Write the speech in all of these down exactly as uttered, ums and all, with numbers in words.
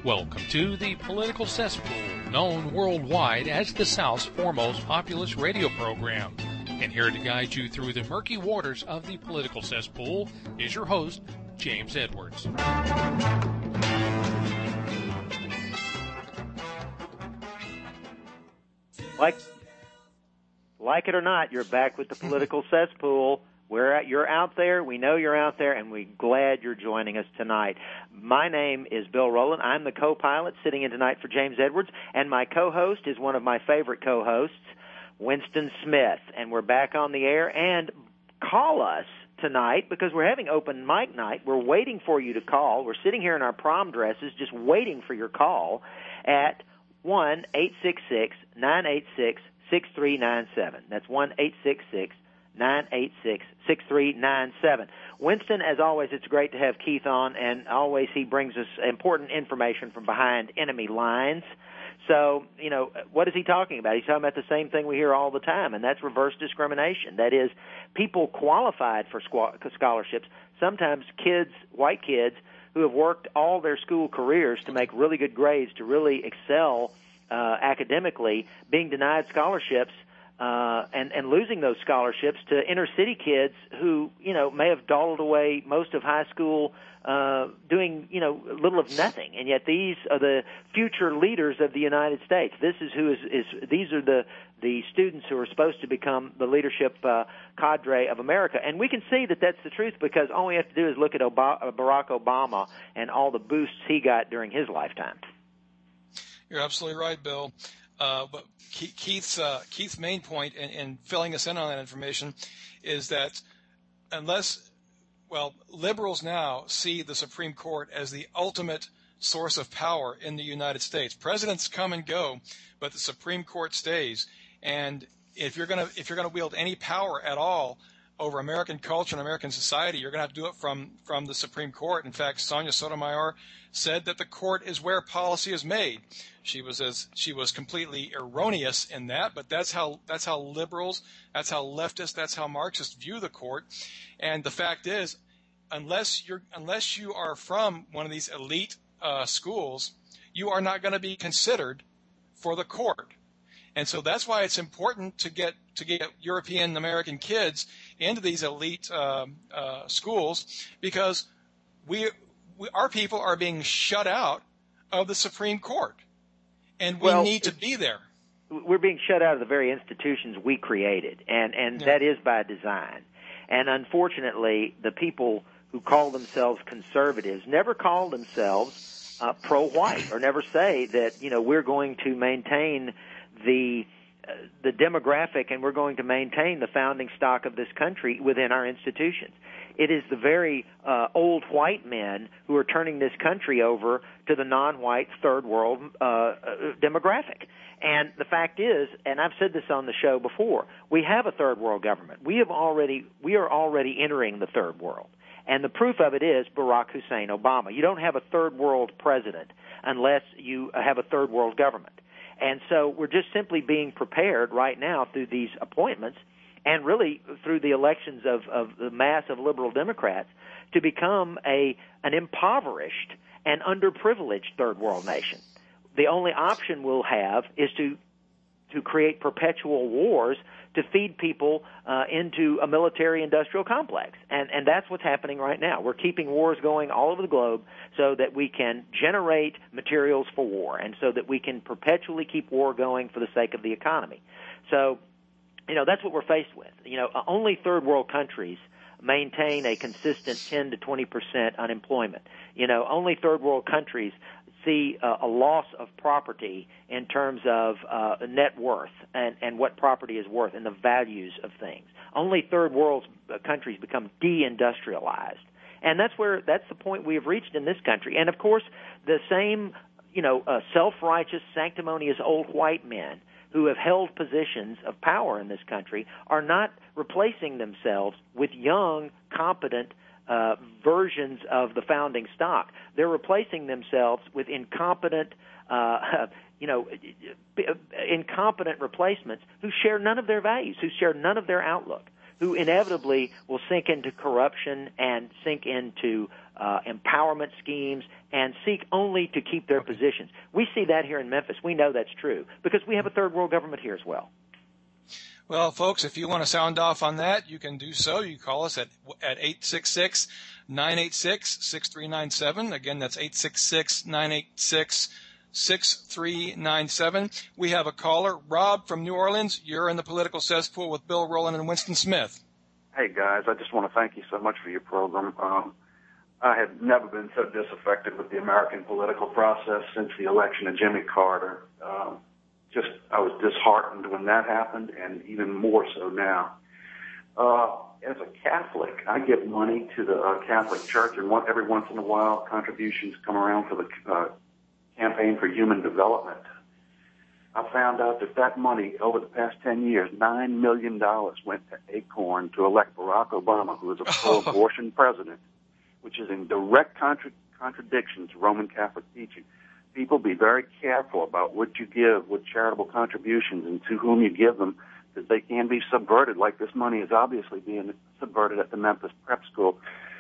Welcome to the Political Cesspool, known worldwide as the South's foremost populist radio program. And here to guide you through the murky waters of the political cesspool is your host, James Edwards. Like, like it or not, you're back with the Political Cesspool. We're at, you're out there. We know you're out there, and we're glad you're joining us tonight. My name is Bill Rowland. I'm the co-pilot sitting in tonight for James Edwards, and my co-host is one of my favorite co-hosts, Winston Smith. And we're back on the air. And call us tonight because we're having open mic night. We're waiting for you to call. We're sitting here in our prom dresses just waiting for your call at one eight six six, nine eight six, six three nine seven. That's one eight six six, nine eight six, six three nine seven. Winston, as always, it's great to have Keith on, and always he brings us important information from behind enemy lines. So, you know, what is he talking about? He's talking about the same thing we hear all the time, and that's reverse discrimination. That is, people qualified for scholarships, sometimes kids, white kids, who have worked all their school careers to make really good grades, to really excel uh, academically, being denied scholarships uh, and, and losing those scholarships to inner city kids who, you know, may have dawdled away most of high school uh, doing, you know, little of nothing. And yet these are the future leaders of the United States. This is who is, is these are the, the students who are supposed to become the leadership uh, cadre of America. And we can see that that's the truth because all we have to do is look at Obama, Barack Obama and all the boosts he got during his lifetime. You're absolutely right, Bill. Uh, but Keith's, uh, Keith's main point in, in filling us in on that information is that unless, well, liberals now see the Supreme Court as the ultimate source of power in the United States. Presidents come and go, but the Supreme Court stays. And if you're going to if you're going to wield any power at all over American culture and American society, you're going to have to do it from from the Supreme Court. In fact, Sonia Sotomayor said that the court is where policy is made. She was as she was completely erroneous in that, but that's how that's how liberals, that's how leftists, that's how Marxists view the court. And the fact is, unless you're unless you are from one of these elite uh, schools, you are not going to be considered for the court. And so that's why it's important to get to get European American kids into these elite uh, uh, schools because we, we our people are being shut out of the Supreme Court, and we well, need to be there. We're being shut out of the very institutions we created, and and yeah. that is by design. And unfortunately, the people who call themselves conservatives never call themselves uh, pro-white, or never say that you know we're going to maintain the uh, the demographic and we're going to maintain the founding stock of this country within our institutions. It is the very uh, old white men who are turning this country over to the non-white third world uh, uh, demographic. And the fact is, and I've said this on the show before, we have a third world government. We have already we are already entering the third world. And the proof of it is Barack Hussein Obama. You don't have a third world president unless you have a third world government. And so we're just simply being prepared right now through these appointments and really through the elections of, of the mass of liberal Democrats to become a an impoverished and underprivileged third world nation. The only option we'll have is to to create perpetual wars to feed people uh, into a military-industrial complex. And, and that's what's happening right now. We're keeping wars going all over the globe so that we can generate materials for war and so that we can perpetually keep war going for the sake of the economy. So, you know, that's what we're faced with. You know, only third-world countries maintain a consistent ten to twenty percent unemployment. You know, only third-world countries see uh, a loss of property in terms of uh, net worth and, and what property is worth and the values of things. Only third world uh, countries become deindustrialized. And that's where that's the point we have reached in this country. And, of course, the same, you know, uh, self-righteous, sanctimonious old white men who have held positions of power in this country are not replacing themselves with young, competent Uh, versions of the founding stock. They're replacing themselves with incompetent, uh, you know, incompetent replacements who share none of their values, who share none of their outlook, who inevitably will sink into corruption and sink into uh, empowerment schemes and seek only to keep their positions. We see that here in Memphis. We know that's true because we have a third world government here as well. Well, folks, if you want to sound off on that, you can do so. You call us at at eight six six, nine eight six, six three nine seven. Again, that's eight six six, nine eight six, six three nine seven. We have a caller, Rob from New Orleans. You're in the Political Cesspool with Bill Rowland and Winston Smith. Hey, guys, I just want to thank you so much for your program. Um, I have never been so disaffected with the American political process since the election of Jimmy Carter. Um, Just, I was disheartened when that happened, and even more so now. Uh, as a Catholic, I give money to the uh, Catholic Church, and one, every once in a while, contributions come around for the uh, Campaign for Human Development. I found out that that money, over the past ten years, nine million dollars went to Acorn to elect Barack Obama, who is a pro-abortion president, which is in direct contra- contradiction to Roman Catholic teaching. People, be very careful about what you give with charitable contributions and to whom you give them, because they can be subverted, like this money is obviously being subverted at the Memphis Prep School.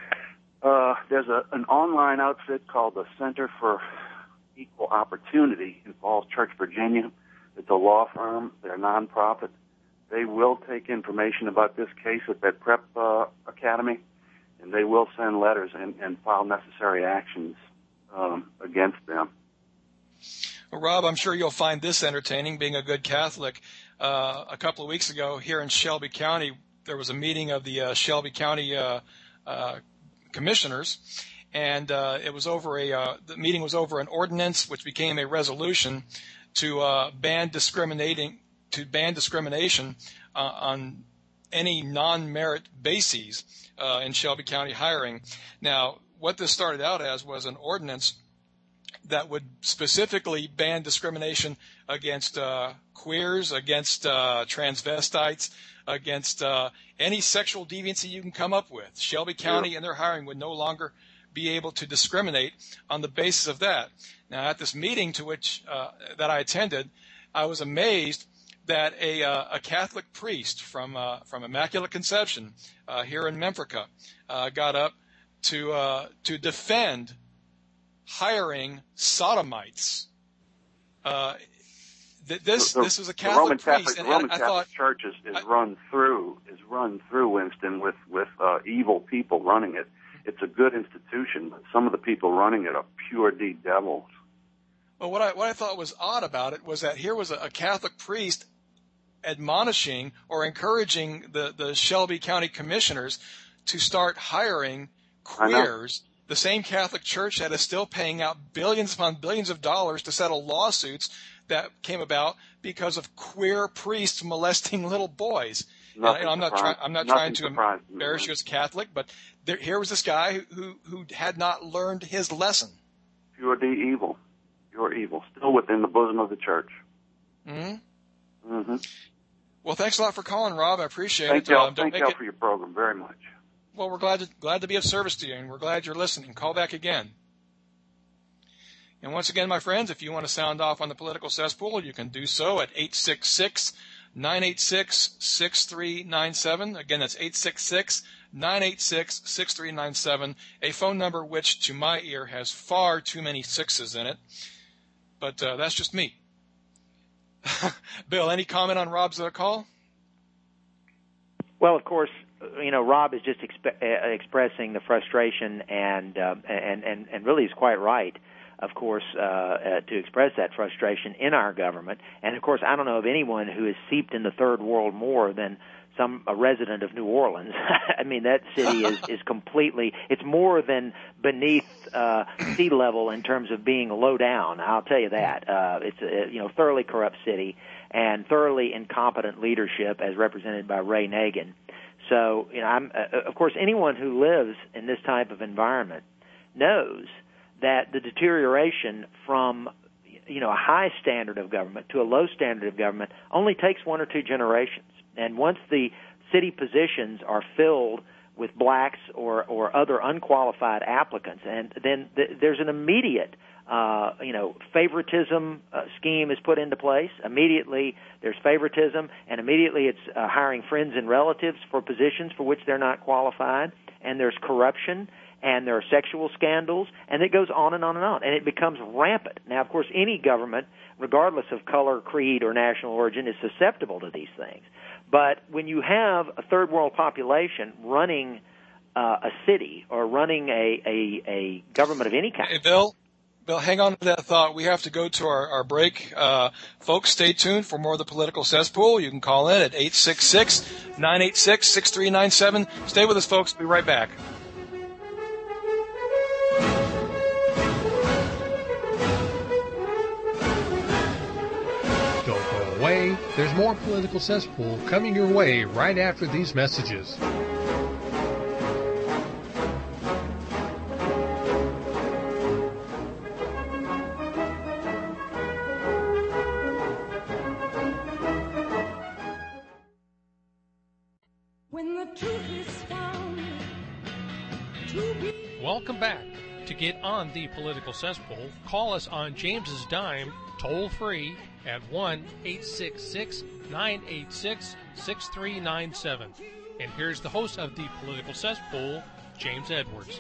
Uh, there's a, an online outfit called the Center for Equal Opportunity in Falls Church, Virginia. It's a law firm. They're a nonprofit. They will take information about this case at that prep uh, academy, and they will send letters and, and file necessary actions um, against them. Well, Rob, I'm sure you'll find this entertaining, being a good Catholic. Uh, a couple of weeks ago here in Shelby County, there was a meeting of the uh, Shelby County uh, uh, commissioners, and uh, it was over a uh, the meeting was over an ordinance which became a resolution to uh, ban discriminating to ban discrimination uh, on any non-merit bases uh, in Shelby County hiring. Now, what this started out as was an ordinance that would specifically ban discrimination against uh, queers, against uh, transvestites, against uh, any sexual deviancy you can come up with. Shelby County yeah. and their hiring would no longer be able to discriminate on the basis of that. Now, at this meeting to which uh, that I attended, I was amazed that a, uh, a Catholic priest from uh, from Immaculate Conception uh, here in Memphis uh, got up to uh, to defend hiring sodomites. Uh, th- this the, this is a Catholic the Roman priest, Catholic, and the Roman I, I Catholic thought Church is, is I, run through is run through Winston with with uh, evil people running it. It's a good institution, but some of the people running it are pure D devils. Well, what I what I thought was odd about it was that here was a, a Catholic priest admonishing or encouraging the, the Shelby County commissioners to start hiring queers. The same Catholic Church that is still paying out billions upon billions of dollars to settle lawsuits that came about because of queer priests molesting little boys. And, you know, I'm not trying. I'm not trying to embarrass you as a Catholic, but there, here was this guy who who had not learned his lesson. Pure D evil, pure evil, still within the bosom of the church. Mm-hmm. Mm-hmm. Well, thanks a lot for calling, Rob. I appreciate thank it. Y'all, um, thank y'all it... for your program very much. Well, we're glad to, glad to be of service to you, and we're glad you're listening. Call back again. And once again, my friends, if you want to sound off on the Political Cesspool, you can do so at eight six six, nine eight six, six three nine seven. Again, that's eight six six, nine eight six, six three nine seven, a phone number which, to my ear, has far too many sixes in it. But uh, that's just me. Bill, any comment on Rob's uh, call? Well, of course, you know, Rob is just exp- uh, expressing the frustration, and, uh, and and and really is quite right, of course, uh, uh, to express that frustration in our government. And of course, I don't know of anyone who is steeped in the third world more than some a resident of New Orleans. I mean, that city is is completely. It's more than beneath uh, sea level in terms of being low down. I'll tell you that. Uh, it's a you know thoroughly corrupt city and thoroughly incompetent leadership, as represented by Ray Nagin. So, you know, I'm, uh, of course, anyone who lives in this type of environment knows that the deterioration from, you know, a high standard of government to a low standard of government only takes one or two generations. And once the city positions are filled with blacks or, or other unqualified applicants. And then th- there's an immediate, uh, you know, favoritism uh, scheme is put into place. Immediately there's favoritism, and immediately it's uh, hiring friends and relatives for positions for which they're not qualified. And there's corruption, and there are sexual scandals, and it goes on and on and on. And it becomes rampant. Now, of course, any government, regardless of color, creed, or national origin, is susceptible to these things. But when you have a third world population running uh, a city or running a, a, a government of any kind. Hey, Bill, Bill, hang on to that thought. We have to go to our, our break. Uh, folks, stay tuned for more of the Political Cesspool. You can call in at eight six six, nine eight six, six three nine seven. Stay with us, folks. We'll be right back. Away. There's more Political Cesspool coming your way right after these messages. When the truth is found to be... Welcome back. To get on the Political Cesspool, call us on James's dime, toll free, at one eight six six, nine eight six, six three nine seven. And here's the host of the Political Cesspool, James Edwards.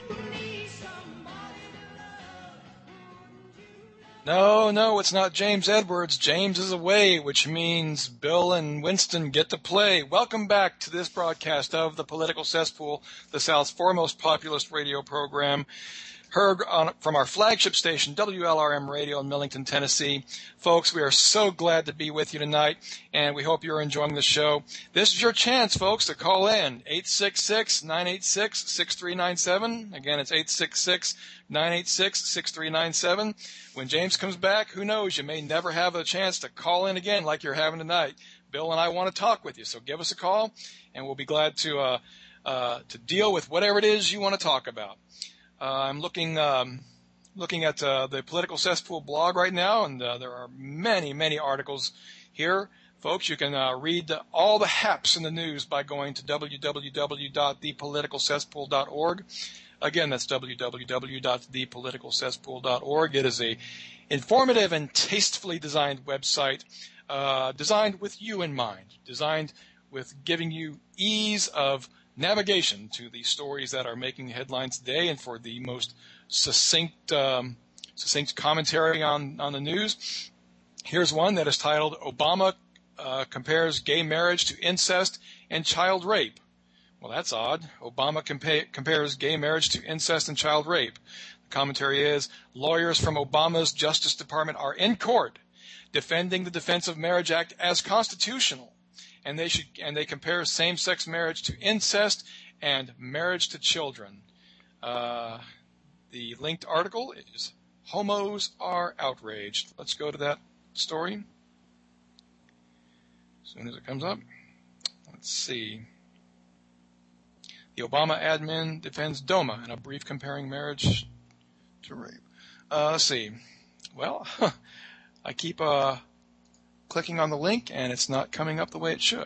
No, no, it's not James Edwards. James is away, which means Bill and Winston get to play. Welcome back to this broadcast of the Political Cesspool, the South's foremost populist radio program. Heard on, from our flagship station, W L R M Radio in Millington, Tennessee. Folks, we are so glad to be with you tonight, and we hope you're enjoying the show. This is your chance, folks, to call in. eight six six, nine eight six, six three nine seven. Again, it's eight six six, nine eight six, six three nine seven. When James comes back, who knows, you may never have a chance to call in again like you're having tonight. Bill and I want to talk with you, so give us a call, and we'll be glad to uh, uh, to deal with whatever it is you want to talk about. Uh, I'm looking um, looking at uh, the Political Cesspool blog right now, and uh, there are many, many articles here. Folks, you can uh, read the, all the haps in the news by going to w w w dot the political cesspool dot org. Again, that's w w w dot the political cesspool dot org. It is a informative and tastefully designed website, uh, designed with you in mind, designed with giving you ease of navigation to the stories that are making headlines today, and for the most succinct um, succinct commentary on, on the news. Here's one that is titled, Obama uh, Compares Gay Marriage to Incest and Child Rape. Well, that's odd. Obama compa- compares gay marriage to incest and child rape. The commentary is, lawyers from Obama's Justice Department are in court defending the Defense of Marriage Act as constitutional. And they should, and they compare same-sex marriage to incest and marriage to children. Uh, the linked article is Homos Are Outraged. Let's go to that story as soon as it comes up. Let's see. The Obama admin defends DOMA in a brief comparing marriage to rape. Uh, let's see. Well, I keep... Uh, clicking on the link, and it's not coming up the way it should.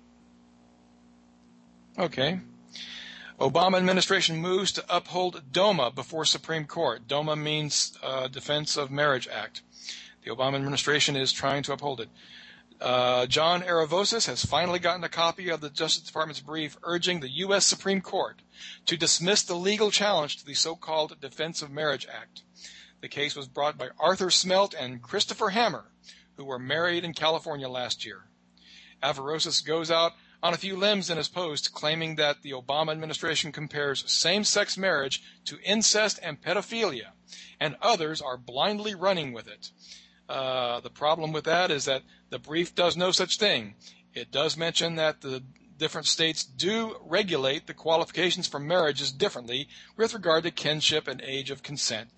Okay. Obama administration moves to uphold DOMA before Supreme Court. DOMA means uh, Defense of Marriage Act. The Obama administration is trying to uphold it. Uh, John Aravosis has finally gotten a copy of the Justice Department's brief urging the U S Supreme Court to dismiss the legal challenge to the so-called Defense of Marriage Act. The case was brought by Arthur Smelt and Christopher Hammer, who were married in California last year. Aravosis goes out on a few limbs in his post, claiming that the Obama administration compares same-sex marriage to incest and pedophilia, and others are blindly running with it. Uh, the problem with that is that the brief does no such thing. It does mention that the different states do regulate the qualifications for marriages differently with regard to kinship and age of consent.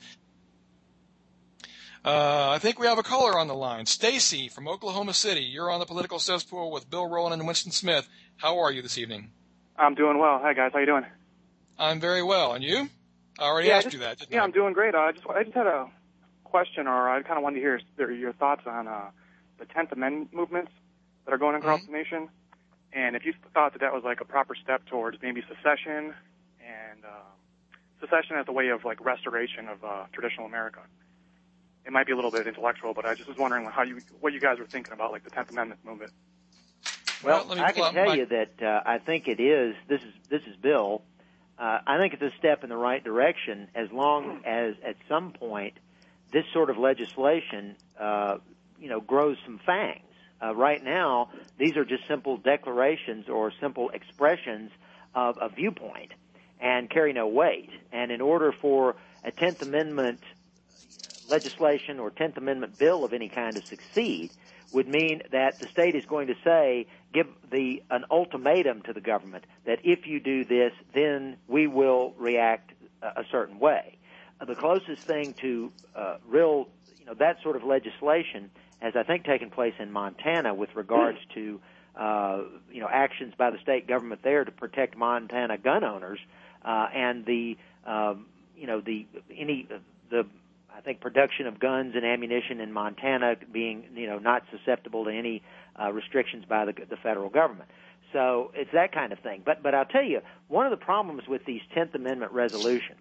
Uh, I think we have a caller on the line. Stacy from Oklahoma City. You're on the Political Cesspool with Bill Rowland and Winston Smith. How are you this evening? I'm doing well. Hi, guys. How you doing? I'm very well. And you? I already yeah, asked just, you that, didn't yeah, I? I'm doing great. Uh, I just I just had a question, or I kind of wanted to hear your, your thoughts on uh, the tenth Amendment movements that are going across mm-hmm. the nation. and if you thought that that was like a proper step towards maybe secession and uh, secession as a way of like restoration of uh, traditional America. It might be a little bit intellectual, but I just was wondering how you, what you guys were thinking about, like the tenth Amendment movement. Well, well I can tell my... you that uh, I think it is. This is this is Bill. Uh, I think it's a step in the right direction, as long as at some point this sort of legislation, uh, you know, grows some fangs. Uh, right now, these are just simple declarations or simple expressions of a viewpoint and carry no weight. And in order for a tenth Amendment legislation or tenth Amendment bill of any kind to succeed, would mean that the state is going to say, give the an ultimatum to the government that if you do this, then we will react a, a certain way. Uh, the closest thing to uh, real, you know, that sort of legislation has, I think, taken place in Montana with regards to, uh, you know, actions by the state government there to protect Montana gun owners uh, and the, um, you know, the any the. I think production of guns and ammunition in Montana being, you know, not susceptible to any uh, restrictions by the, the federal government. So it's that kind of thing. But but I'll tell you, one of the problems with these tenth Amendment resolutions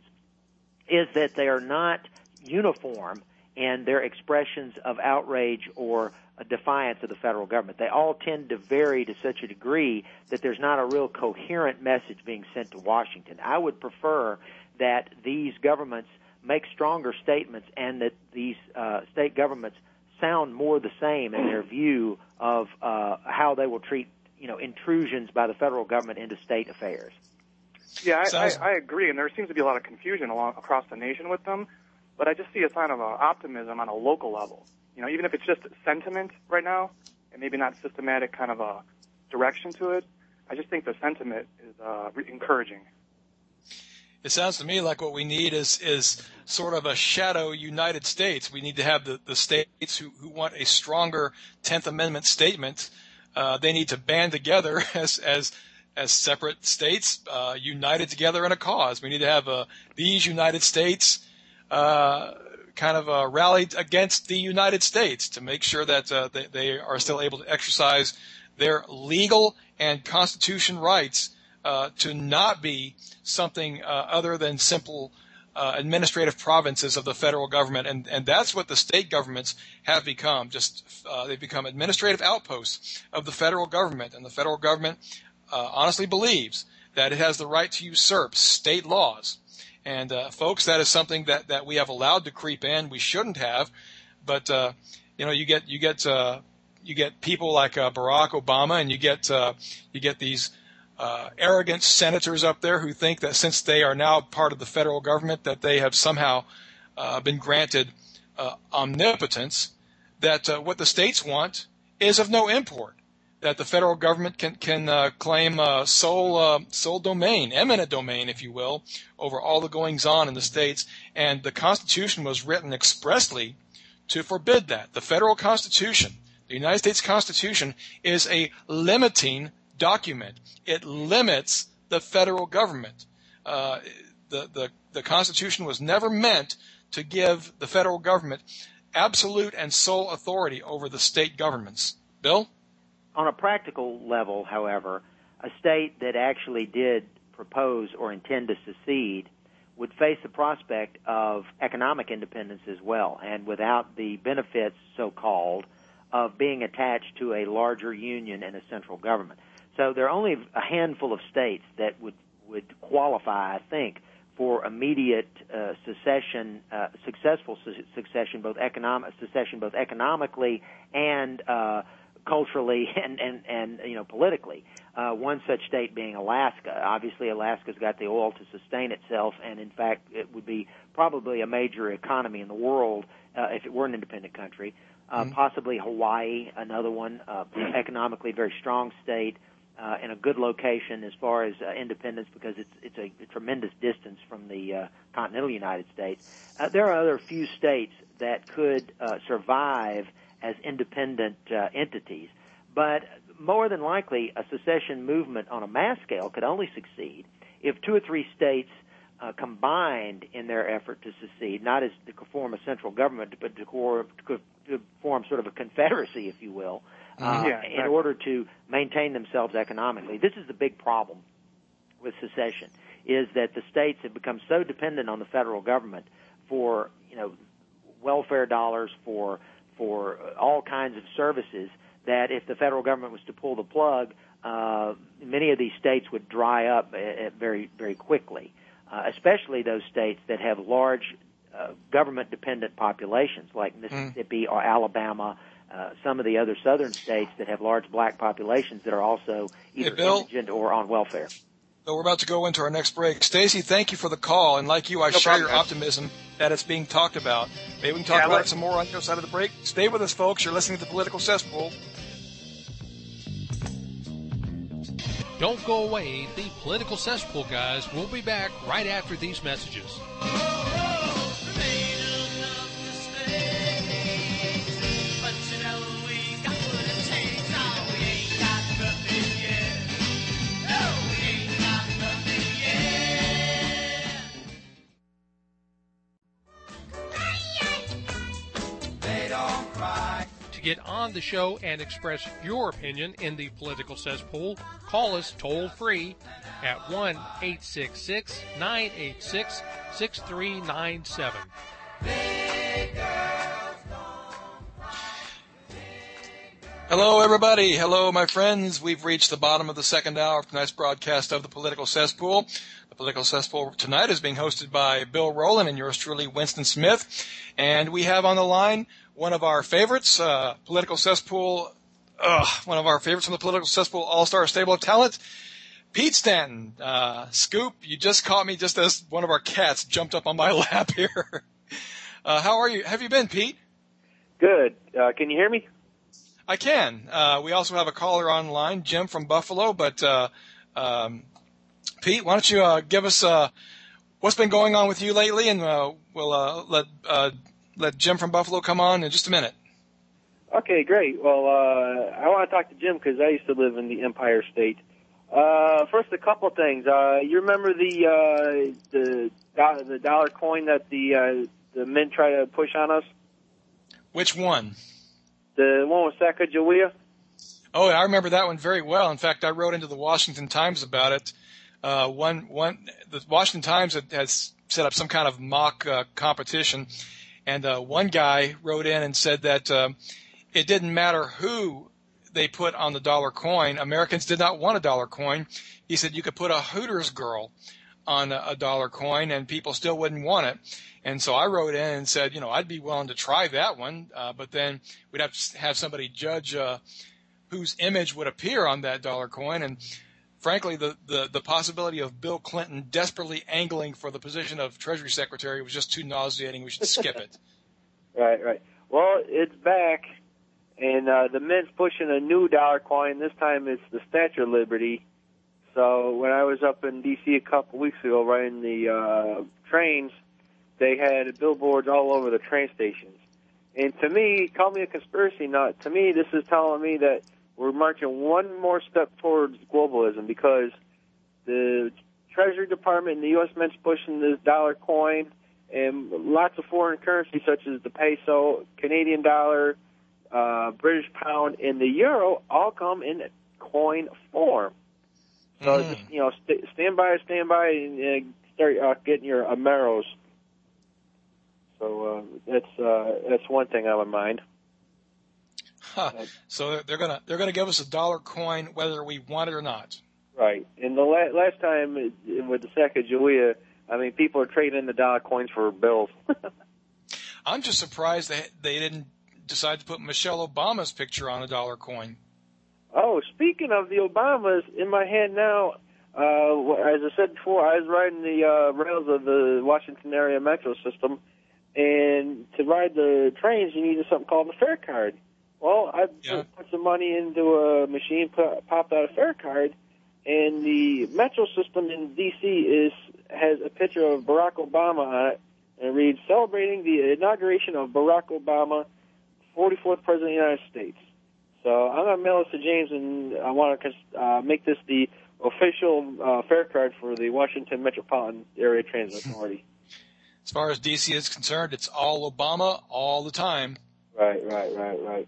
is that they are not uniform in their expressions of outrage or a defiance of the federal government. They all tend to vary to such a degree that there's not a real coherent message being sent to Washington. I would prefer that these governments make stronger statements and that these uh, state governments sound more the same in their view of uh, how they will treat, you know, intrusions by the federal government into state affairs. Yeah, I, Sounds... I, I agree, and there seems to be a lot of confusion along, across the nation with them, but I just see a sign of uh, optimism on a local level. You know, even if it's just sentiment right now, and maybe not systematic kind of a direction to it, I just think the sentiment is uh, re- encouraging. It sounds to me like what we need is is sort of a shadow United States. We need to have the, the states who, who want a stronger tenth Amendment statement. Uh, they need to band together as as as separate states, uh, united together in a cause. We need to have uh, these United States uh, kind of uh, rallied against the United States to make sure that uh, they, they are still able to exercise their legal and constitution rights uh, to not be something uh, other than simple uh, administrative provinces of the federal government. And, and that's what the state governments have become. Just uh, they've become administrative outposts of the federal government. And the federal government uh, honestly believes that it has the right to usurp state laws. And, uh, folks, that is something that, that we have allowed to creep in. We shouldn't have. But, uh, you know, you get, you get, uh, you get people like uh, Barack Obama, and you get, uh, you get these Uh, arrogant senators up there who think that since they are now part of the federal government that they have somehow uh, been granted uh, omnipotence, that uh, what the states want is of no import, that the federal government can can uh, claim uh, sole uh, sole domain, eminent domain, if you will, over all the goings-on in the states. And the Constitution was written expressly to forbid that. The federal Constitution, the United States Constitution, is a limiting document. It limits the federal government. Uh, the, the, the Constitution was never meant to give the federal government absolute and sole authority over the state governments. Bill? On a practical level, however, a state that actually did propose or intend to secede would face the prospect of economic independence as well, and without the benefits, so-called, of being attached to a larger union and a central government. So there are only a handful of states that would, would qualify, I think, for immediate uh, secession, uh, successful su- succession, both economic secession, both economically and uh, culturally and, and, and you know politically. Uh, one such state being Alaska. Obviously, Alaska's got the oil to sustain itself, and in fact, it would be probably a major economy in the world uh, if it were an independent country. Uh, mm-hmm. Possibly Hawaii, another one, uh, economically very strong state. Uh, in a good location as far as uh, independence, because it's it's a, a tremendous distance from the uh, continental United States. Uh, there are other few states that could uh, survive as independent uh, entities, but more than likely a secession movement on a mass scale could only succeed if two or three states uh, combined in their effort to secede, not as to form a central government, but to, core, to form sort of a confederacy, if you will. uh, Yeah, exactly. in order to maintain themselves economically. This is the big problem with secession, is that the states have become so dependent on the federal government for, you know, welfare dollars, for for all kinds of services, that if the federal government was to pull the plug, uh, many of these states would dry up uh, very, very quickly, uh, especially those states that have large uh, government-dependent populations like Mississippi mm. or Alabama, uh, some of the other southern states that have large black populations that are also either hey, Bill, indigent or on welfare. So we're about to go into our next break. Stacy, thank you for the call, and like you, I no share problem, your guys. optimism that it's being talked about. Maybe we can talk yeah, about like- it some more on the other side of the break. Stay with us, folks. You're listening to the Political Cesspool. Don't go away. The Political Cesspool guys will be back right after these messages. To get on the show and express your opinion in the Political Cesspool, call us toll-free at one eight six six, nine eight six, six three nine seven. Hello, everybody. Hello, my friends. We've reached the bottom of the second hour of tonight's broadcast of the Political Cesspool. The Political Cesspool tonight is being hosted by Bill Rowland and yours truly, Winston Smith. And we have on the line one of our favorites, uh, Political Cesspool, uh, one of our favorites from the Political Cesspool All-Star Stable of Talent, Pete Stanton. Uh, Scoop, you just caught me just as one of our cats jumped up on my lap here. uh, how are you? Have you been, Pete? Good. Uh, can you hear me? I can. Uh, we also have a caller online, Jim from Buffalo, but, uh, um, Pete, why don't you, uh, give us, uh, what's been going on with you lately, and, uh, we'll, uh, let, uh, let Jim from Buffalo come on in just a minute. Okay, great. Well, uh, I want to talk to Jim because I used to live in the Empire State. Uh, first, a couple things. Uh, you remember the, uh, the, do- the dollar coin that the, uh, the Mint tried to push on us? Which one? The one with Sacagawea? Oh, I remember that one very well. In fact, I wrote into the Washington Times about it. Uh, one, one, the Washington Times had, has set up some kind of mock, uh, competition. And uh, one guy wrote in and said that uh, it didn't matter who they put on the dollar coin. Americans did not want a dollar coin. He said you could put a Hooters girl on a, a dollar coin and people still wouldn't want it. And so I wrote in and said, you know, I'd be willing to try that one, uh, but then we'd have to have somebody judge uh, whose image would appear on that dollar coin. And frankly, the, the, the possibility of Bill Clinton desperately angling for the position of Treasury Secretary was just too nauseating. We should skip it. Right, right. Well, it's back, and uh, the Mint's pushing a new dollar coin. This time it's the Statue of Liberty. So when I was up in D C a couple weeks ago riding the uh, trains, they had billboards all over the train stations. And to me, call me a conspiracy nut, to me this is telling me that we're marching one more step towards globalism because the Treasury Department and the U S Mint's pushing this dollar coin, and lots of foreign currencies such as the peso, Canadian dollar, uh, British pound, and the euro all come in coin form. So Mm. just, you know, st- stand by, stand by, and uh, start uh, getting your Ameros. So uh, that's uh, that's one thing on my mind. Huh. So they're gonna they're gonna give us a dollar coin whether we want it or not. Right. And the la- last time uh, with the Sacagawea, I mean, people are trading in the dollar coins for bills. I'm just surprised they they didn't decide to put Michelle Obama's picture on a dollar coin. Oh, speaking of the Obamas, in my hand now, uh, as I said before, I was riding the uh, rails of the Washington area metro system, and to ride the trains, you needed something called a fare card. Well, I Yeah. put some money into a machine, put, popped out a fare card, and the metro system in D C is has a picture of Barack Obama on it, and it reads, "Celebrating the inauguration of Barack Obama, forty-fourth President of the United States." So I'm going to mail this to James, and I want to uh, make this the official uh, fare card for the Washington Metropolitan Area Transit Authority. As far as D C is concerned, it's all Obama all the time. Right, right, right, right.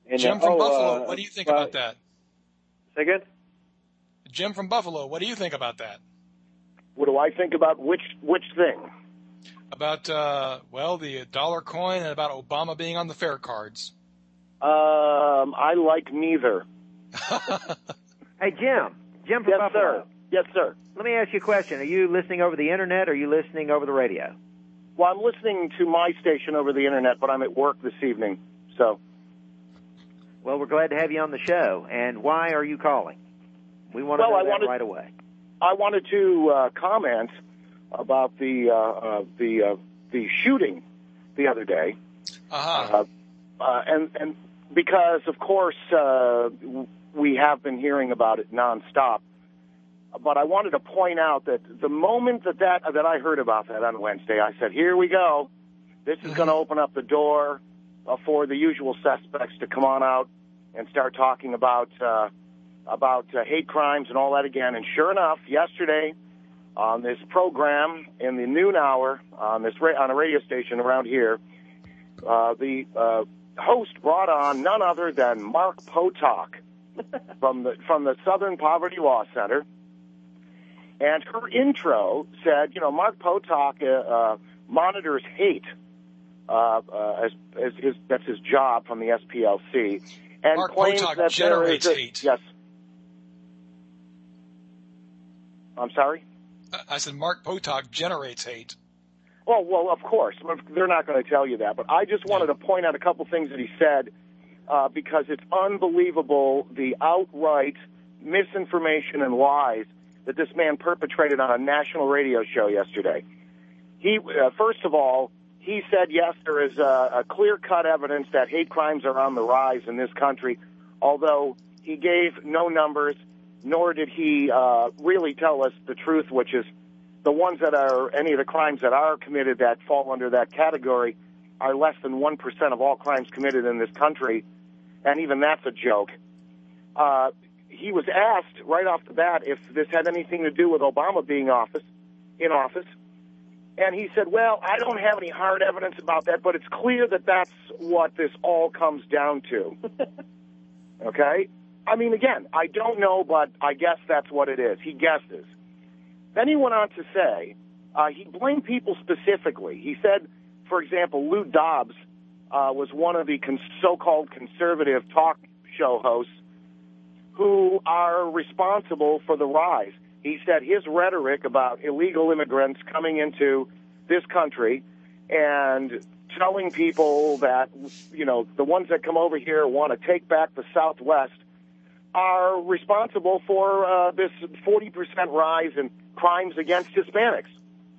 And, Jim uh, from oh, Buffalo, uh, what do you think uh, about that? Say again? Jim from Buffalo, what do you think about that? What do I think about which which thing? About, uh, well, the dollar coin and about Obama being on the fare cards. Um, I like neither. Hey, Jim. Jim from Yes, Buffalo. sir. Yes, sir. Let me ask you a question. Are you listening over the Internet or are you listening over the radio? Well, I'm listening to my station over the Internet, but I'm at work this evening, so. Well, we're glad to have you on the show. And why are you calling? We want to Well, know I that wanted- right away. I wanted to uh, comment about the uh, uh, the uh, the shooting the other day, Uh-huh. uh, uh, and and because of course uh, we have been hearing about it nonstop. But I wanted to point out that the moment that that that I heard about that on Wednesday, I said, "Here we go. This is going to open up the door uh, for the usual suspects to come on out and start talking about." Uh, about uh, hate crimes and all that again. And sure enough, yesterday on this program in the noon hour on this ra- on a radio station around here, uh, the uh, host brought on none other than Mark Potok from the from the Southern Poverty Law Center. And her intro said, you know, Mark Potok uh, uh, monitors hate. Uh, uh, as, as his, that's his job from the S P L C. And Mark claims Potok that generates there is a, hate. Yes. I'm sorry? I said Mark Potok generates hate. Well, well, of course. They're not going to tell you that. But I just wanted to point out a couple things that he said uh, because it's unbelievable the outright misinformation and lies that this man perpetrated on a national radio show yesterday. He, uh, first of all, he said, yes, there is a, a clear-cut evidence that hate crimes are on the rise in this country, although he gave no numbers, nor did he uh, really tell us the truth, which is the ones that are, any of the crimes that are committed that fall under that category are less than one percent of all crimes committed in this country, and even that's a joke. Uh, he was asked right off the bat if this had anything to do with Obama being office, in office, and he said, well, I don't have any hard evidence about that, but it's clear that that's what this all comes down to. Okay? I mean, again, I don't know, but I guess that's what it is. He guesses. Then he went on to say, uh, he blamed people specifically. He said, for example, Lou Dobbs uh, was one of the con- so-called conservative talk show hosts who are responsible for the rise. He said his rhetoric about illegal immigrants coming into this country and telling people that, you know, the ones that come over here want to take back the Southwest are responsible for uh, this forty percent rise in crimes against Hispanics.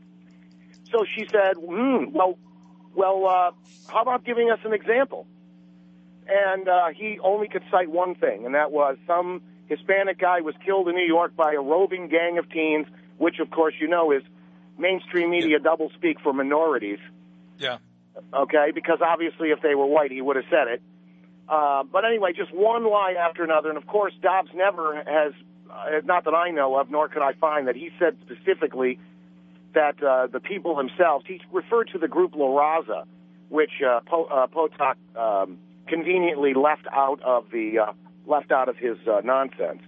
So she said, hmm, well, well, uh, how about giving us an example? And uh, he only could cite one thing, and that was some Hispanic guy was killed in New York by a roving gang of teens, which, of course, you know is mainstream media yeah. doublespeak for minorities. Yeah. Okay, because obviously if they were white, he would have said it. Uh, but anyway, just one lie after another. And, of course, Dobbs never has, uh, not that I know of, nor could I find, that he said specifically that uh, the people themselves, he referred to the group La Raza, which uh, po- uh, Potok um, conveniently left out of the uh, left out of his uh, nonsense.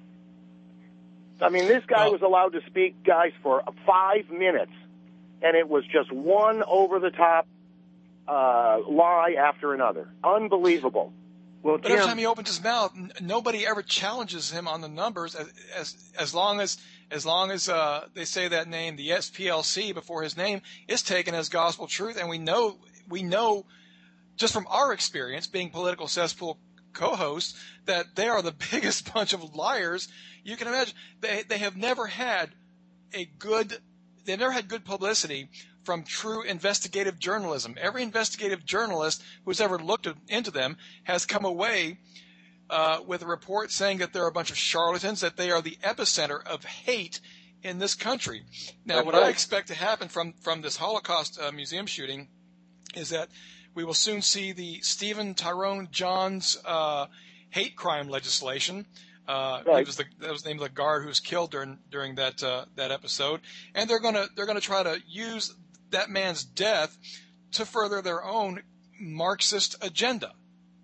I mean, this guy well, was allowed to speak, guys, for five minutes, and it was just one over-the-top uh, lie after another. Unbelievable. Well, but Jim, every time he opens his mouth, n- nobody ever challenges him on the numbers. As as, as long as as long as uh, they say that name, the S P L C before his name is taken as gospel truth, and we know we know just from our experience being political cesspool co-hosts that they are the biggest bunch of liars you can imagine. They they have never had a good they've never had good publicity from true investigative journalism. Every investigative journalist who's ever looked into them has come away uh, with a report saying that they're a bunch of charlatans, that they are the epicenter of hate in this country. Now, That's what right. I expect to happen from, from this Holocaust uh, museum shooting is that we will soon see the Stephen Tyrone Johns uh, hate crime legislation. Uh, right. he was the, that was the name of the guard who was killed during during that uh, that episode, and they're gonna they're gonna try to use that man's death to further their own Marxist agenda.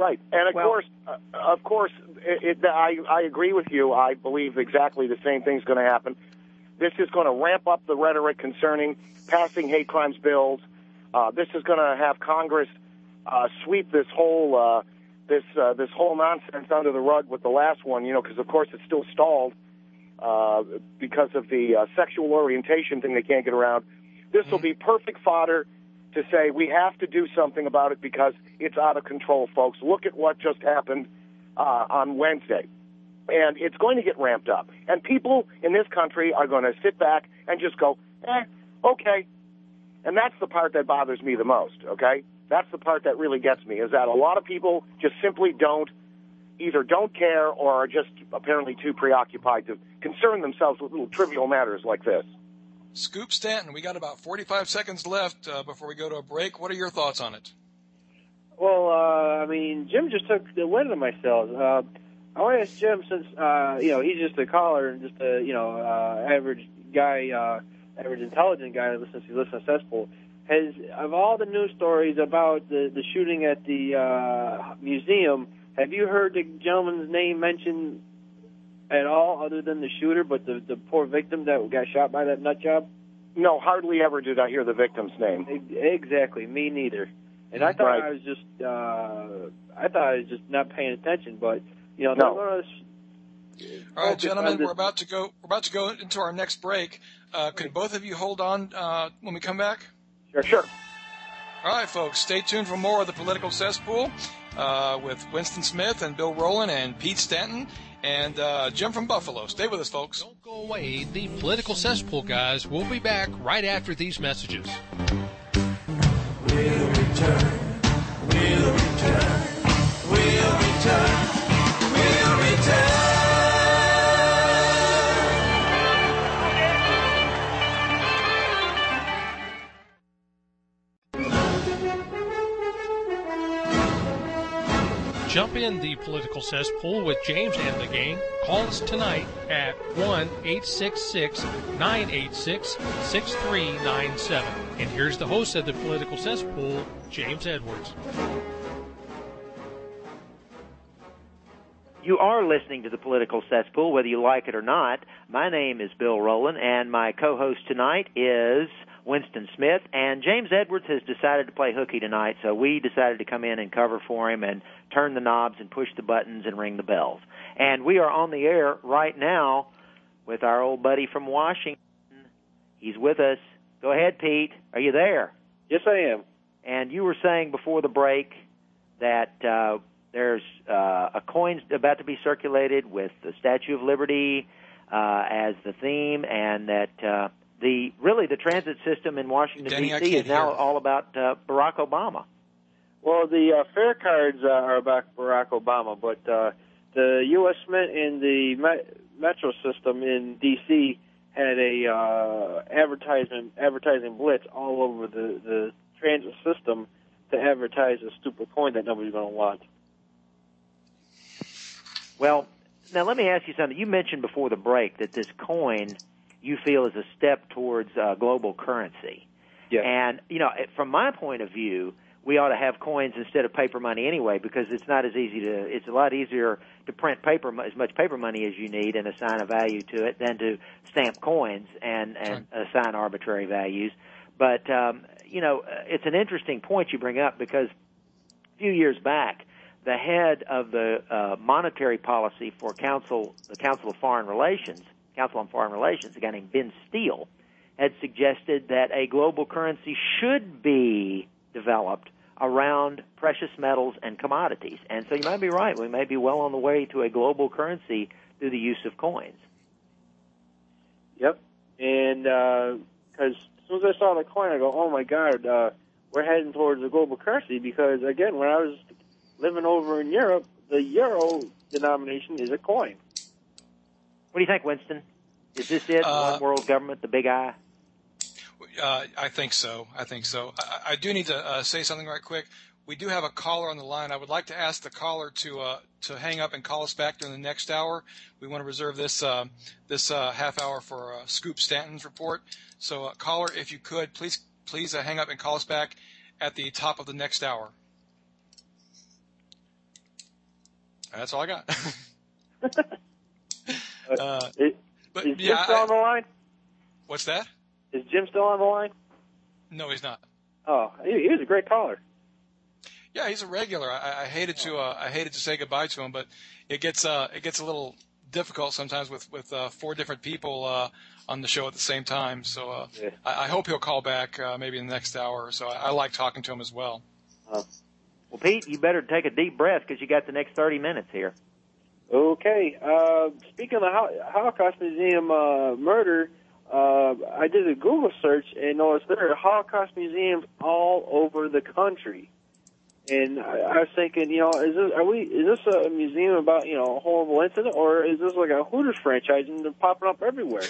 Right, and of Well- course, uh, of course, it, it, I, I agree with you. I believe exactly the same thing's going to happen. This is going to ramp up the rhetoric concerning passing hate crimes bills. Uh, this is going to have Congress uh, sweep this whole uh, this uh, this whole nonsense under the rug with the last one. You know, because of course it's still stalled uh, because of the uh, sexual orientation thing they can't get around. This will be perfect fodder to say we have to do something about it because it's out of control, folks. Look at what just happened uh, on Wednesday. And it's going to get ramped up. And people in this country are going to sit back and just go, eh, okay. And that's the part that bothers me the most, okay? That's the part that really gets me, is that a lot of people just simply don't, either don't care or are just apparently too preoccupied to concern themselves with little trivial matters like this. Scoop Stanton, we got about forty-five seconds left uh, before we go to a break. What are your thoughts on it? Well, uh, I mean, Jim just took the wind of my sails. Uh, I want to ask Jim, since, uh, you know, he's just a caller and just a, you know, uh, average guy, uh, average intelligent guy that listens, he listens to Cesspool. Has, of all the news stories about the, the shooting at the uh, museum, have you heard the gentleman's name mentioned at all other than the shooter, but the, the poor victim that got shot by that nut job? No, hardly ever did I hear the victim's name. Exactly, me neither. And I thought Right. I was just, uh, I thought I was just not paying attention, but, you know, No. they're gonna All right, focus gentlemen, on this- we're about to go. We're about to go into our next break. Uh, could both of you hold on uh, when we come back? Sure, sure. All right, folks, stay tuned for more of the Political Cesspool uh, with Winston Smith and Bill Rowland and Pete Stanton and uh, Jim from Buffalo. Stay with us, folks. Don't go away. The Political Cesspool guys will be back right after these messages. We'll return. We'll return. We'll return. We'll return. Jump in the Political Cesspool with James and the gang. Call us tonight at one eight six six, nine eight six, six three nine seven. And here's the host of the Political Cesspool, James Edwards. You are listening to the Political Cesspool, whether you like it or not. My name is Bill Rowland, and my co-host tonight is Winston Smith. And James Edwards has decided to play hooky tonight, so we decided to come in and cover for him and turn the knobs and push the buttons and ring the bells. And we are on the air right now with our old buddy from Washington. He's with us. Go ahead, Pete. Are you there? Yes, I am. And you were saying before the break that uh, there's uh, a coin about to be circulated with the Statue of Liberty uh, as the theme, and that uh, the really the transit system in Washington, Denny, I D C can't is now hear. all about uh, Barack Obama. Well, the uh, fare cards uh, are about Barack Obama, but uh, the U S Mint and the Met- Metro system in D C had a uh, advertisement advertising blitz all over the, the transit system to advertise a stupid coin that nobody's going to want. Well, now let me ask you something. You mentioned before the break that this coin you feel is a step towards uh, global currency. Yeah. And, you know, from my point of view, we ought to have coins instead of paper money anyway, because it's not as easy to, it's a lot easier to print paper, as much paper money as you need and assign a value to it than to stamp coins and, and Sure. assign arbitrary values. But, um, you know, it's an interesting point you bring up, because a few years back, the head of the uh, monetary policy for Council, the Council of Foreign Relations, Council on Foreign Relations, a guy named Ben Steele, had suggested that a global currency should be developed around precious metals and commodities. And so you might be right. We may be well on the way to a global currency through the use of coins. Yep. And because as soon as I saw the coin, I go, oh, my God, uh, we're heading towards a global currency, because, again, when I was living over in Europe, the euro denomination is a coin. What do you think, Winston? Is this it, Uh, one world government, the big I? Uh, I think so. I think so. I, I do need to uh, say something right quick. We do have a caller on the line. I would like to ask the caller to uh, to hang up and call us back during the next hour. We want to reserve this uh, this uh, half hour for uh, Scoop Stanton's report. So, uh, caller, if you could, please please uh, hang up and call us back at the top of the next hour. That's all I got. uh, is, but, is Jim yeah, still I, on the line? What's that? Is Jim still on the line? No, he's not. Oh, he, he was a great caller. Yeah, he's a regular. I, I hated to uh, I hated to say goodbye to him, but it gets uh, it gets a little difficult sometimes with with uh, four different people uh, on the show at the same time. So uh, yeah. I, I hope he'll call back uh, maybe in the next hour or so. I, I like talking to him as well. Uh, well, Pete, you better take a deep breath because you got the next thirty minutes here. Okay. Uh, speaking of the Holocaust Museum uh, murder, uh, I did a Google search and noticed there are Holocaust museums all over the country. And I, I was thinking, you know, is this are we is this a museum about, you know, a horrible incident, or is this like a Hooters franchise and they're popping up everywhere?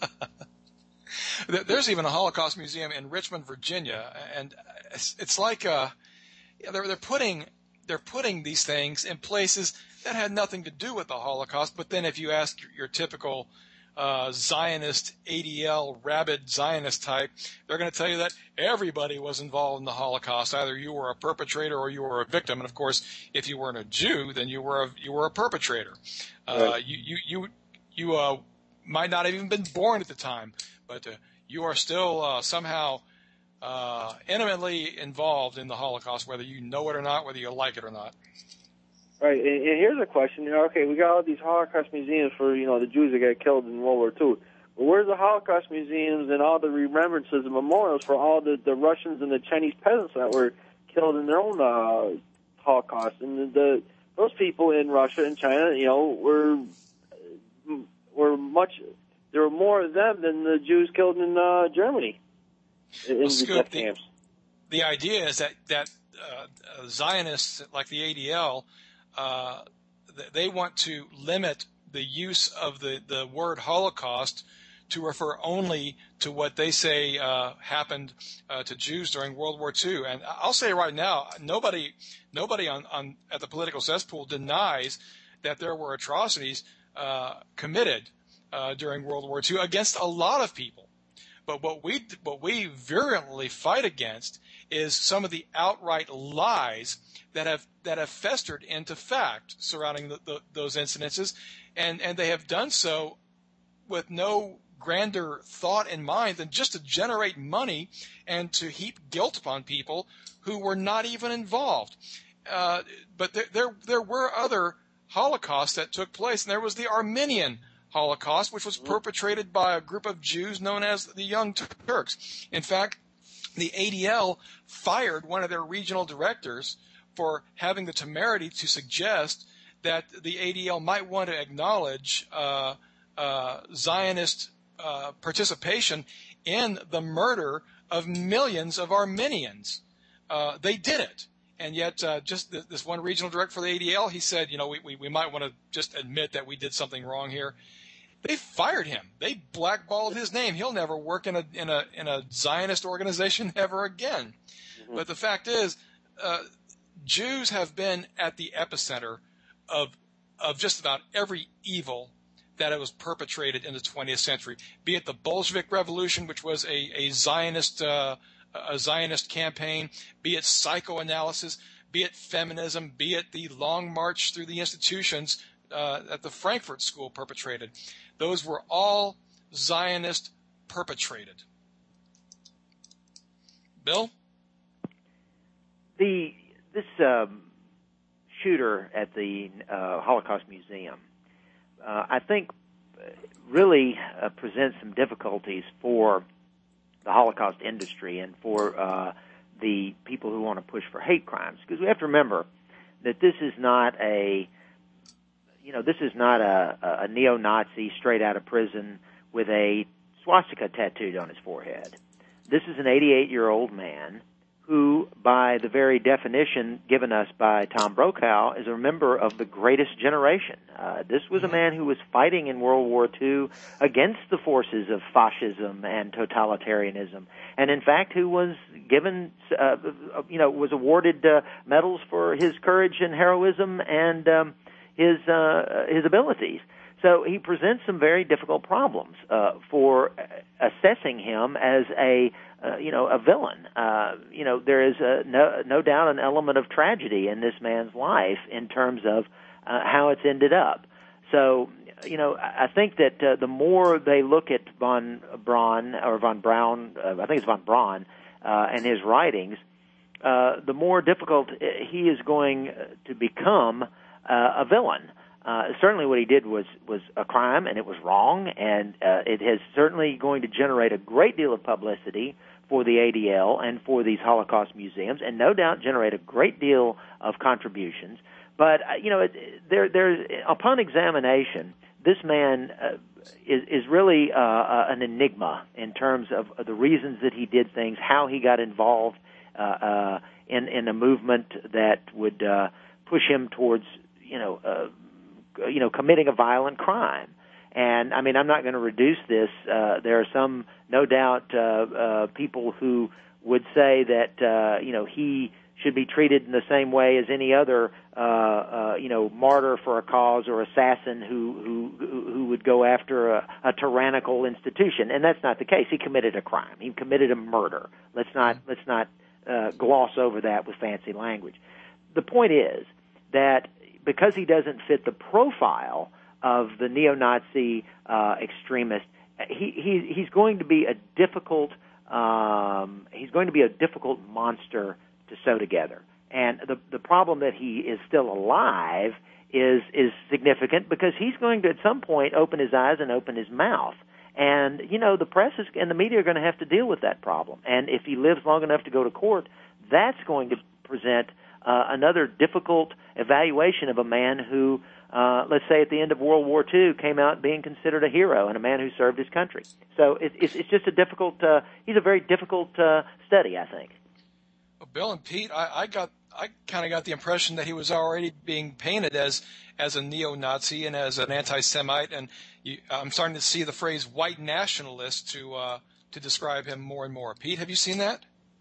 There's even a Holocaust museum in Richmond, Virginia, and it's, it's like uh, they're they're putting they're putting these things in places that had nothing to do with the Holocaust. But then, if you ask your, your typical uh, Zionist, A D L, rabid Zionist type, they're going to tell you that everybody was involved in the Holocaust. Either you were a perpetrator or you were a victim. And of course, if you weren't a Jew, then you were a, you were a perpetrator. Uh, right. You you you you uh, might not have even been born at the time, but uh, you are still uh, somehow uh, intimately involved in the Holocaust, whether you know it or not, whether you like it or not. Right, and, and here's a question. You know, okay, we got all these Holocaust museums for, you know, the Jews that got killed in World War Two. But where's the Holocaust museums and all the remembrances and memorials for all the, the Russians and the Chinese peasants that were killed in their own uh, Holocaust? And the, the those people in Russia and China, you know, were were much. There were more of them than the Jews killed in uh, Germany. In well, the Scoop, death the, camps. The idea is that that uh, Zionists like the A D L. Uh, they want to limit the use of the, the word Holocaust to refer only to what they say uh, happened uh, to Jews during World War Two. And I'll say right now, nobody nobody on, on at the political cesspool denies that there were atrocities uh, committed uh, during World War Two against a lot of people. But what we what we virulently fight against is some of the outright lies that have that have festered into fact surrounding the, the, those incidences, and, and they have done so with no grander thought in mind than just to generate money and to heap guilt upon people who were not even involved. Uh, but there, there there were other Holocausts that took place, and there was the Armenian Holocaust, which was perpetrated by a group of Jews known as the Young Turks. In fact, the A D L fired one of their regional directors for having the temerity to suggest that the A D L might want to acknowledge uh, uh, Zionist uh, participation in the murder of millions of Armenians. Uh, they did it. And yet uh, just th- this one regional director for the A D L, he said, you know, we, we, we might want to just admit that we did something wrong here. They fired him. They blackballed his name. He'll never work in a in a in a Zionist organization ever again. Mm-hmm. But the fact is, uh, Jews have been at the epicenter of of just about every evil that it was perpetrated in the twentieth century. Be it the Bolshevik Revolution, which was a a Zionist uh, a Zionist campaign. Be it psychoanalysis. Be it feminism. Be it the Long March through the institutions uh, that the Frankfurt School perpetrated. Those were all Zionist perpetrated. Bill? The this um, shooter at the uh, Holocaust Museum, uh, I think, really uh, presents some difficulties for the Holocaust industry and for uh, the people who want to push for hate crimes. Because we have to remember that this is not a You know, this is not a, a neo-Nazi straight out of prison with a swastika tattooed on his forehead. This is an eighty-eight-year-old man who, by the very definition given us by Tom Brokaw, is a member of the greatest generation. Uh, this was a man who was fighting in World War Two against the forces of fascism and totalitarianism, and in fact, who was given, uh, you know, was awarded uh, medals for his courage and heroism and um, his uh, his abilities. So he presents some very difficult problems uh, for assessing him as a uh, you know a villain. Uh, you know there is a, no no doubt an element of tragedy in this man's life in terms of uh, how it's ended up. So, you know, I think that uh, the more they look at von Braun, or von Braun, uh, I think it's von Braun, uh, and his writings, uh, the more difficult he is going to become uh, a villain. Uh, certainly what he did was, was a crime, and it was wrong, and uh, it is certainly going to generate a great deal of publicity for the A D L and for these Holocaust museums, and no doubt generate a great deal of contributions. But, uh, you know, it, there, there's, upon examination, this man uh, is, is really uh, uh, an enigma in terms of, of the reasons that he did things, how he got involved uh, uh, in, in a movement that would uh, push him towards, you know, uh, you know, committing a violent crime. And, I mean, I'm not going to reduce this. Uh, there are some, no doubt, uh, uh, people who would say that, uh, you know, he should be treated in the same way as any other, uh, uh, you know, martyr for a cause or assassin who who, who would go after a, a tyrannical institution. And that's not the case. He committed a crime. He committed a murder. Let's not, let's not uh, gloss over that with fancy language. The point is that because he doesn't fit the profile of the neo-Nazi uh, extremist, he, he he's going to be a difficult um, he's going to be a difficult monster to sew together. And the the problem that he is still alive is is significant because he's going to at some point open his eyes and open his mouth. And you know the press is, and the media are going to have to deal with that problem. And if he lives long enough to go to court, that's going to present Uh, another difficult evaluation of a man who, uh, let's say at the end of World War Two, came out being considered a hero and a man who served his country. So it, it's, it's just a difficult, uh, he's a very difficult uh, study, I think. Well, Bill and Pete, I, I got, I kind of got the impression that he was already being painted as, as a neo-Nazi and as an anti-Semite, and you, I'm starting to see the phrase white nationalist to, uh, to describe him more and more. Pete, have you seen that?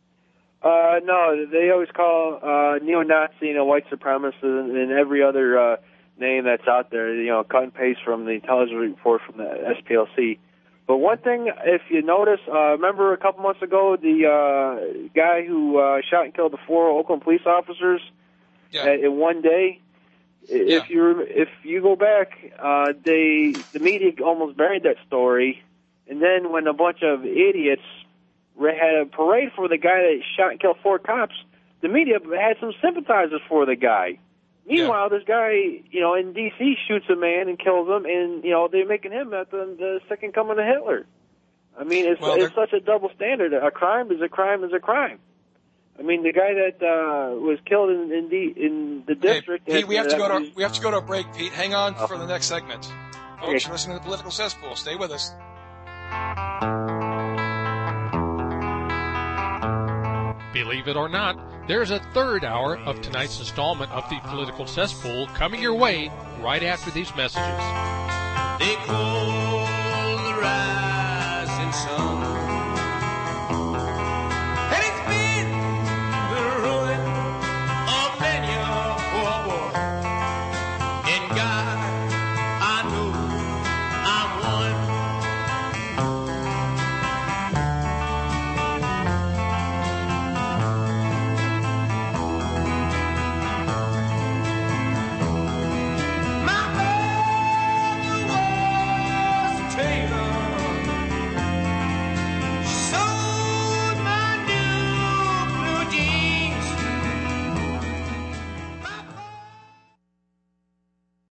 Uh, no, they always call uh, neo-Nazi, you know, white supremacist, and, and every other uh, name that's out there, you know, cut and paste from the intelligence report from the S P L C. But one thing, if you notice, uh, remember a couple months ago, the uh, guy who uh, shot and killed the four Oakland police officers yeah. in one day? Yeah. If you if you go back, uh, they the media almost buried that story, and then when a bunch of idiots had a parade for the guy that shot and killed four cops, the media had some sympathizers for the guy. Meanwhile, yeah. this guy, you know, in D C shoots a man and kills him, and, you know, they're making him at the, the second coming of Hitler. I mean, it's, well, it's such a double standard. A crime is a crime is a crime. I mean, the guy that uh, was killed in in the, in the district. Hey, Pete, we have to go to was, we have to go to a break. Pete, hang on uh, for the next segment. Folks, okay. You're listening to the Political Cesspool. Stay with us. Believe it or not, there's a third hour of tonight's installment of the Political Cesspool coming your way right after these messages. They call the rising sun.